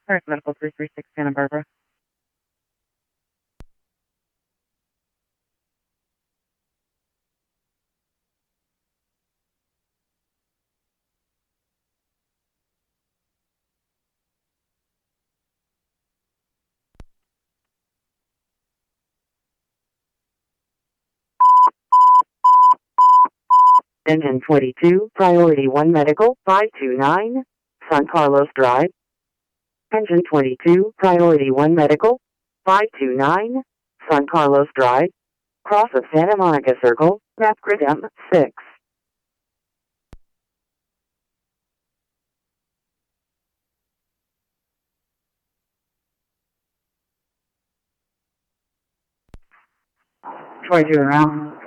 First Medical 336 Santa Barbara. Engine 22, Priority 1 Medical, 529, San Carlos Drive. Engine 22, Priority 1 Medical, 529, San Carlos Drive. Cross of Santa Monica Circle, Rapid M6. Troy, you around?